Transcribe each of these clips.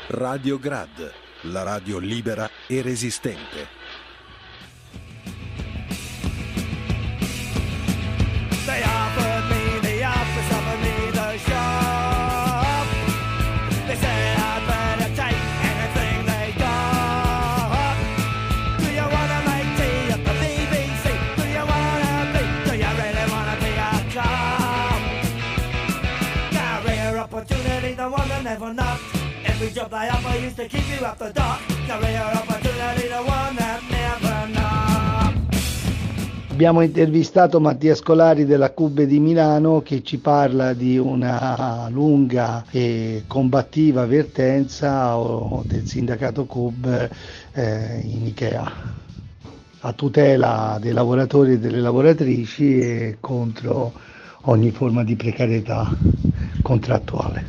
Radio Grad, la radio libera e resistente. They offered me the office, offered me the shop. They said I'd better take anything they got. Do you wanna make tea at the BBC? Do you really wanna be a cop? Career opportunity, the one that never knocked. Every job they offer used to keep you up the dock. Career opportunity, the one that never knocked. Abbiamo intervistato Mattia Scolari della CUB di Milano, che ci parla di una lunga e combattiva vertenza del sindacato CUB in Ikea, a tutela dei lavoratori e delle lavoratrici e contro ogni forma di precarietà contrattuale.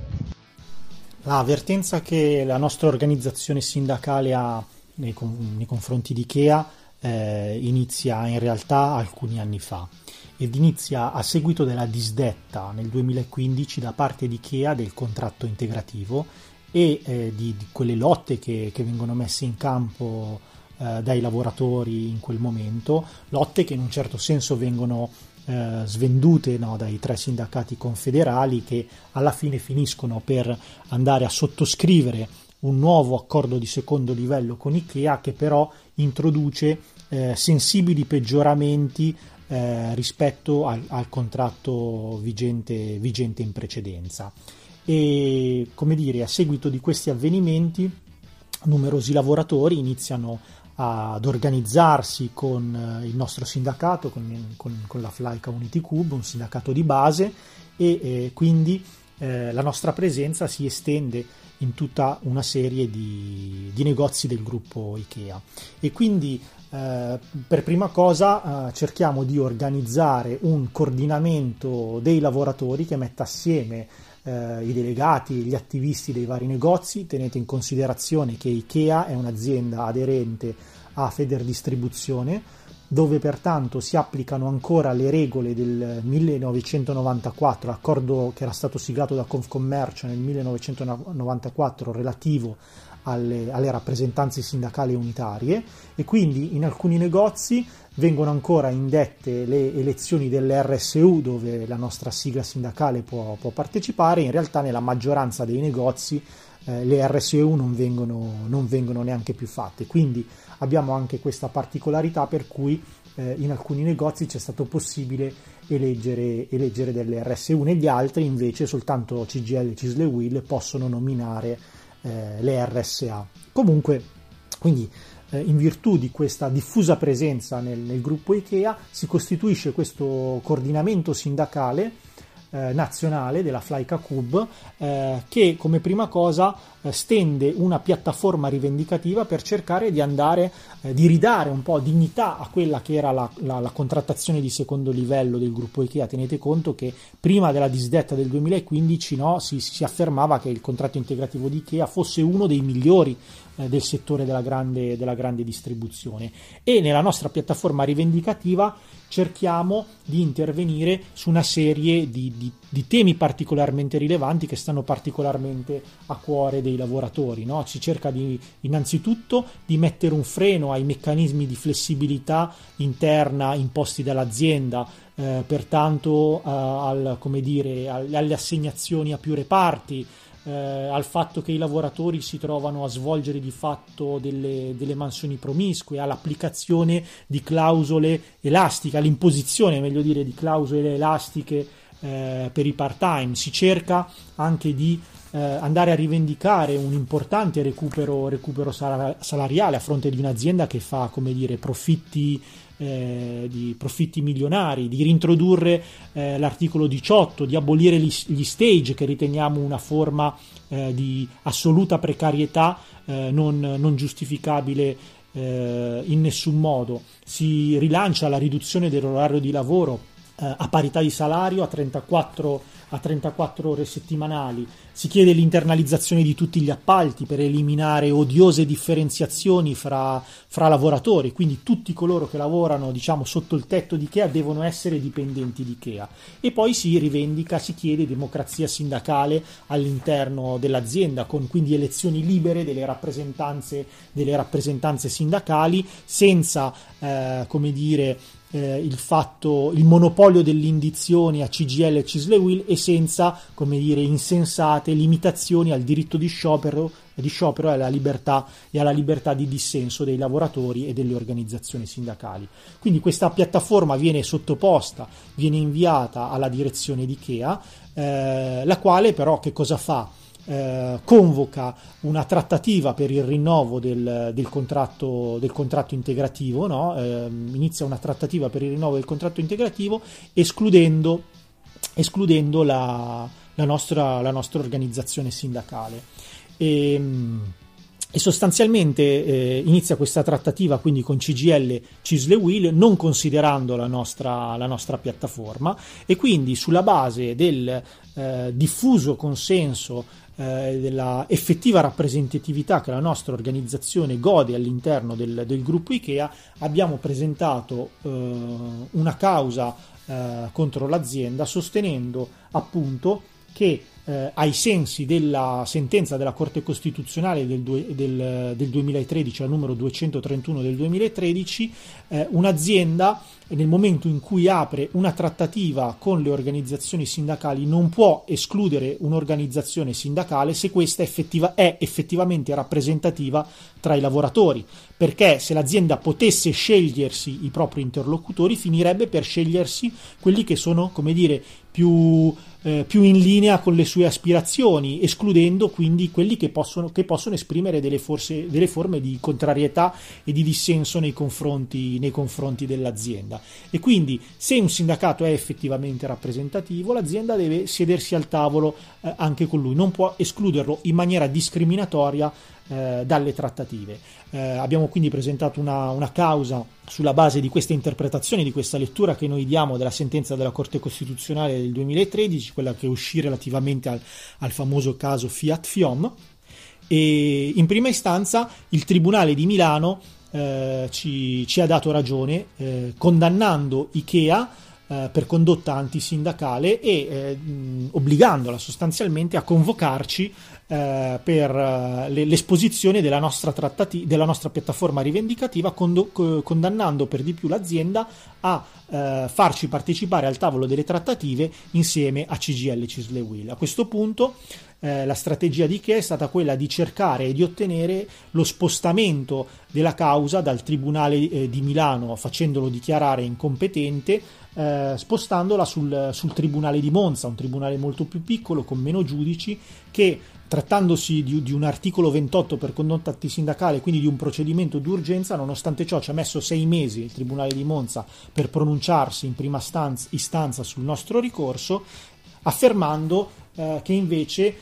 La vertenza che la nostra organizzazione sindacale ha nei confronti di Ikea inizia in realtà alcuni anni fa ed inizia a seguito della disdetta nel 2015 da parte di Ikea del contratto integrativo e di quelle lotte che vengono messe in campo dai lavoratori in quel momento, lotte che in un certo senso vengono svendute dai 3 sindacati confederali, che alla fine finiscono per andare a sottoscrivere un nuovo accordo di secondo livello con Ikea, che però introduce sensibili peggioramenti rispetto al contratto vigente in precedenza. E come dire, a seguito di questi avvenimenti numerosi lavoratori iniziano ad organizzarsi con il nostro sindacato, con la Flyka Unity CUB, un sindacato di base, e quindi la nostra presenza si estende in tutta una serie di negozi del gruppo Ikea. E quindi per prima cosa cerchiamo di organizzare un coordinamento dei lavoratori che metta assieme i delegati e gli attivisti dei vari negozi. Tenete in considerazione che Ikea è un'azienda aderente a Federdistribuzione, dove pertanto si applicano ancora le regole del 1994, accordo che era stato siglato da Confcommercio nel 1994 relativo alle rappresentanze sindacali unitarie, e quindi in alcuni negozi vengono ancora indette le elezioni delle RSU, dove la nostra sigla sindacale può partecipare. In realtà nella maggioranza dei negozi le RSU non vengono neanche più fatte, quindi abbiamo anche questa particolarità per cui in alcuni negozi c'è stato possibile eleggere delle RSU, negli altri invece soltanto CGIL, CISL e UIL possono nominare le RSA. Comunque, quindi in virtù di questa diffusa presenza nel gruppo Ikea si costituisce questo coordinamento sindacale nazionale della Flyka CUB, che come prima cosa stende una piattaforma rivendicativa per cercare di andare di ridare un po' dignità a quella che era la contrattazione di secondo livello del gruppo Ikea. Tenete conto che prima della disdetta del 2015 si affermava che il contratto integrativo di Ikea fosse uno dei migliori del settore della grande distribuzione, e nella nostra piattaforma rivendicativa cerchiamo di intervenire su una serie di temi particolarmente rilevanti che stanno particolarmente a cuore dei lavoratori, no? Si cerca innanzitutto di mettere un freno ai meccanismi di flessibilità interna imposti dall'azienda, pertanto alle assegnazioni a più reparti, al fatto che i lavoratori si trovano a svolgere di fatto delle mansioni promiscue, all'applicazione di clausole elastiche, all'imposizione, meglio dire, di clausole elastiche per i part-time. Si cerca anche di andare a rivendicare un importante recupero salariale a fronte di un'azienda che fa, come dire, profitti milionari, di rintrodurre l'articolo 18, di abolire gli stage, che riteniamo una forma di assoluta precarietà non giustificabile in nessun modo. Si rilancia la riduzione dell'orario di lavoro a parità di salario a a 34 ore settimanali, si chiede l'internalizzazione di tutti gli appalti per eliminare odiose differenziazioni fra lavoratori, quindi tutti coloro che lavorano, diciamo, sotto il tetto di IKEA devono essere dipendenti di IKEA. E poi si chiede democrazia sindacale all'interno dell'azienda, con quindi elezioni libere delle rappresentanze sindacali, senza il monopolio delle indizioni a CGIL e CISL-UIL, e senza, insensate limitazioni al diritto di sciopero e alla libertà di dissenso dei lavoratori e delle organizzazioni sindacali. Quindi questa piattaforma viene inviata alla direzione di IKEA, la quale però che cosa fa? Convoca una trattativa per il rinnovo del contratto integrativo, no? Inizia una trattativa per il rinnovo del contratto integrativo, escludendo la nostra organizzazione sindacale. E sostanzialmente inizia questa trattativa quindi con CGIL, CISL e UIL, non considerando la nostra piattaforma, e quindi sulla base del diffuso consenso, della effettiva rappresentatività che la nostra organizzazione gode all'interno del gruppo IKEA, abbiamo presentato una causa contro l'azienda, sostenendo appunto che ai sensi della sentenza della Corte Costituzionale del 2013, al numero 231 del 2013, un'azienda nel momento in cui apre una trattativa con le organizzazioni sindacali non può escludere un'organizzazione sindacale se questa è effettivamente rappresentativa tra i lavoratori, perché se l'azienda potesse scegliersi i propri interlocutori, finirebbe per scegliersi quelli che sono, più in linea con le sue aspirazioni, escludendo quindi quelli che possono esprimere delle forme di contrarietà e di dissenso nei confronti dell'azienda. E quindi, se un sindacato è effettivamente rappresentativo, l'azienda deve sedersi al tavolo anche con lui, non può escluderlo in maniera discriminatoria dalle trattative. Abbiamo quindi presentato una causa sulla base di questa interpretazione, di questa lettura che noi diamo della sentenza della Corte Costituzionale del 2013, quella che uscì relativamente al famoso caso Fiat FIOM, e in prima istanza il Tribunale di Milano ci ha dato ragione, condannando IKEA per condotta antisindacale e obbligandola sostanzialmente a convocarci per l'esposizione della nostra piattaforma rivendicativa, condannando per di più l'azienda a farci partecipare al tavolo delle trattative insieme a CGIL, CISL e UIL. A questo punto la strategia di IKEA è stata quella di cercare e di ottenere lo spostamento della causa dal Tribunale di Milano, facendolo dichiarare incompetente, spostandola sul Tribunale di Monza, un tribunale molto più piccolo, con meno giudici, che, trattandosi di un articolo 28 per condotta antisindacale, quindi di un procedimento d'urgenza, nonostante ciò ci ha messo 6 mesi il Tribunale di Monza per pronunciarsi in prima istanza sul nostro ricorso, affermando che invece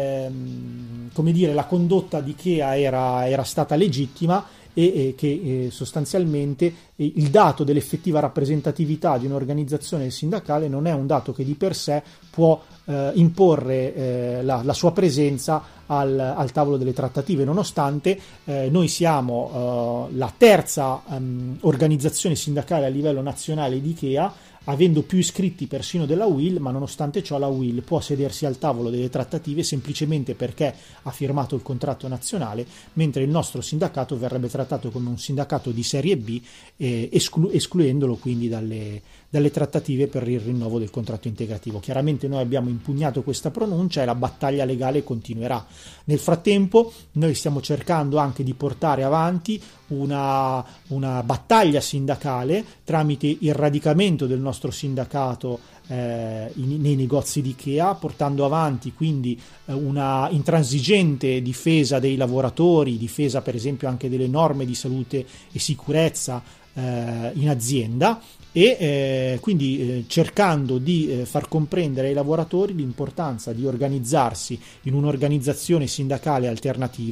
la condotta di IKEA era stata legittima, e che sostanzialmente il dato dell'effettiva rappresentatività di un'organizzazione sindacale non è un dato che di per sé può imporre la sua presenza al tavolo delle trattative, nonostante noi siamo la terza organizzazione sindacale a livello nazionale di IKEA, avendo più iscritti persino della UIL, ma nonostante ciò la UIL può sedersi al tavolo delle trattative semplicemente perché ha firmato il contratto nazionale, mentre il nostro sindacato verrebbe trattato come un sindacato di serie B, escluendolo quindi dalle trattative per il rinnovo del contratto integrativo. Chiaramente noi abbiamo impugnato questa pronuncia e la battaglia legale continuerà. Nel frattempo noi stiamo cercando anche di portare avanti una battaglia sindacale tramite il radicamento del nostro sindacato nei negozi di IKEA, portando avanti quindi una intransigente difesa dei lavoratori, difesa per esempio anche delle norme di salute e sicurezza in azienda, e quindi cercando di far comprendere ai lavoratori l'importanza di organizzarsi in un'organizzazione sindacale alternativa,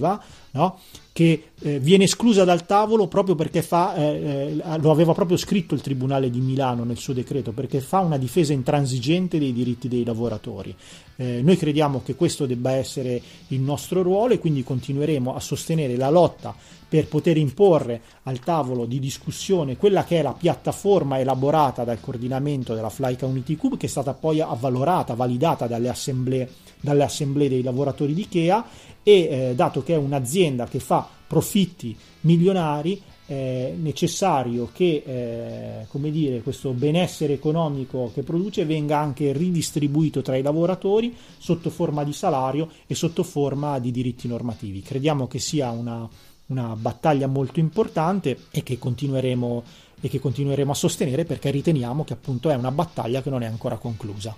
no? Che viene esclusa dal tavolo proprio perché lo aveva proprio scritto il Tribunale di Milano nel suo decreto, perché fa una difesa intransigente dei diritti dei lavoratori. Noi crediamo che questo debba essere il nostro ruolo e quindi continueremo a sostenere la lotta per poter imporre al tavolo di discussione quella che è la piattaforma elaborata dal coordinamento della Flyca Unity Cube, che è stata poi avvalorata, validata dalle assemblee dei lavoratori di Ikea, e dato che è un'azienda che fa profitti milionari, è necessario che questo benessere economico che produce venga anche ridistribuito tra i lavoratori sotto forma di salario e sotto forma di diritti normativi. Crediamo che sia una battaglia molto importante e che continueremo a sostenere, perché riteniamo che appunto è una battaglia che non è ancora conclusa.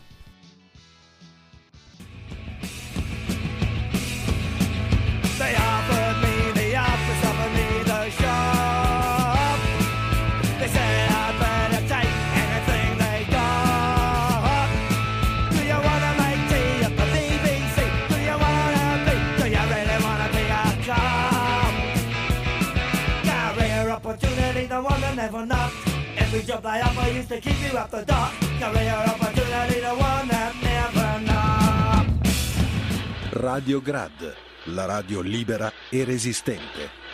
They offered me the office, offered me the shop. They said I'd better take anything they got. Do you wanna make tea at the BBC? Do you really wanna be a cop? Career opportunity, the one that never knocked. Every job they offer used to keep you up the dock. Career opportunity, the one that never knocked. Radio Grad, la radio libera e resistente.